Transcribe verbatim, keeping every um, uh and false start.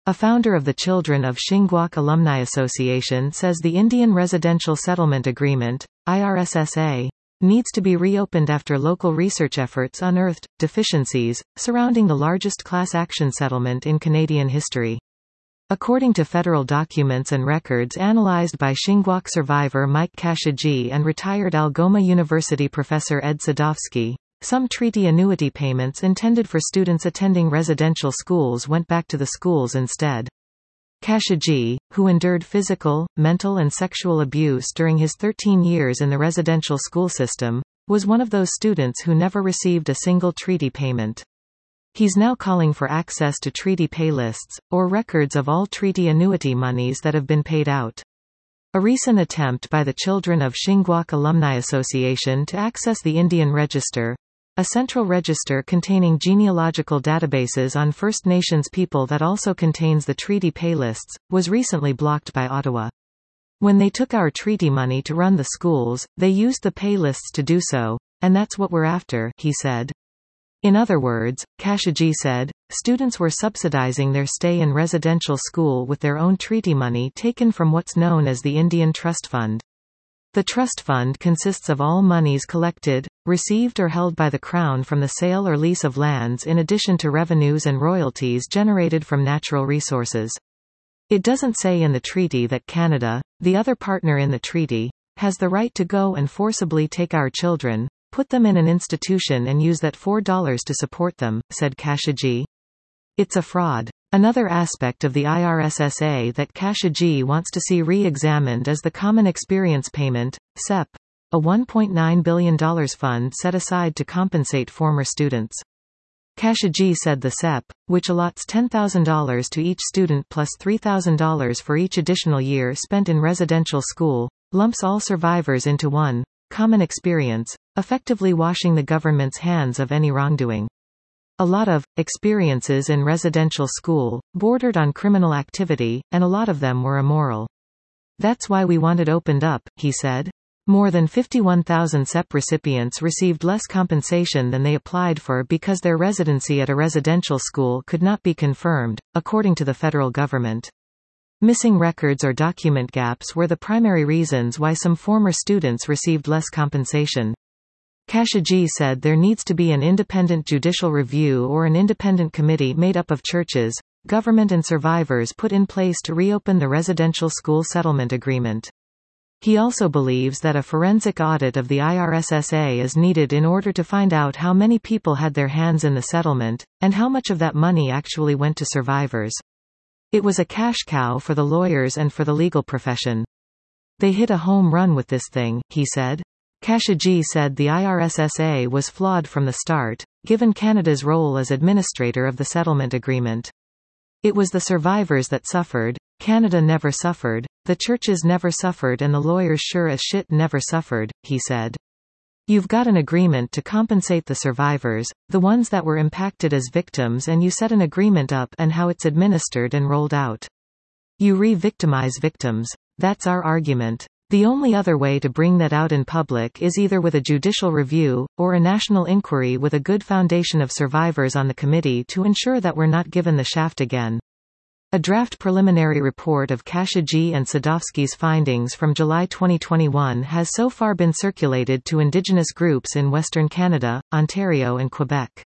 A founder of the Children of Shingwak Alumni Association says the Indian Residential Settlement Agreement, I R S S A, needs to be reopened after local research efforts unearthed deficiencies surrounding the largest class action settlement in Canadian history. According to federal documents and records analyzed by Shingwak survivor Mike Khashoggi and retired Algoma University professor Ed Sadovsky, some treaty annuity payments intended for students attending residential schools went back to the schools instead. Khashoggi, who endured physical, mental and sexual abuse during his thirteen years in the residential school system, was one of those students who never received a single treaty payment. He's now calling for access to treaty paylists, or records of all treaty annuity monies that have been paid out. A recent attempt by the Children of Shingwak Alumni Association to access the Indian Register, a central register containing genealogical databases on First Nations people that also contains the treaty paylists, was recently blocked by Ottawa. When they took our treaty money to run the schools, they used the paylists to do so, and that's what we're after, he said. In other words, Khashoggi said, students were subsidizing their stay in residential school with their own treaty money taken from what's known as the Indian Trust Fund. The trust fund consists of all monies collected, received or held by the Crown from the sale or lease of lands in addition to revenues and royalties generated from natural resources. It doesn't say in the treaty that Canada, the other partner in the treaty, has the right to go and forcibly take our children, put them in an institution and use that four dollars to support them, said Khashoggi. It's a fraud. Another aspect of the I R S S A that Khashoggi wants to see re-examined is the Common Experience Payment, C E P, a one point nine billion dollars fund set aside to compensate former students. Khashoggi said the C E P, which allots ten thousand dollars to each student plus three thousand dollars for each additional year spent in residential school, lumps all survivors into one common experience, effectively washing the government's hands of any wrongdoing. A lot of experiences in residential school bordered on criminal activity, and a lot of them were immoral. That's why we want it opened up, he said. More than fifty-one thousand C E P recipients received less compensation than they applied for because their residency at a residential school could not be confirmed, according to the federal government. Missing records or document gaps were the primary reasons why some former students received less compensation. Khashoggi said there needs to be an independent judicial review or an independent committee made up of churches, government and survivors put in place to reopen the residential school settlement agreement. He also believes that a forensic audit of the I R S S A is needed in order to find out how many people had their hands in the settlement, and how much of that money actually went to survivors. It was a cash cow for the lawyers and for the legal profession. They hit a home run with this thing, he said. Khashoggi said the I R S S A was flawed from the start, given Canada's role as administrator of the settlement agreement. It was the survivors that suffered, Canada never suffered, the churches never suffered and the lawyers sure as shit never suffered, he said. You've got an agreement to compensate the survivors, the ones that were impacted as victims, and you set an agreement up and how it's administered and rolled out. You re-victimize victims. That's our argument. The only other way to bring that out in public is either with a judicial review, or a national inquiry with a good foundation of survivors on the committee to ensure that we're not given the shaft again. A draft preliminary report of Khashoggi and Sadovsky's findings from July twenty twenty-one has so far been circulated to Indigenous groups in Western Canada, Ontario and Quebec.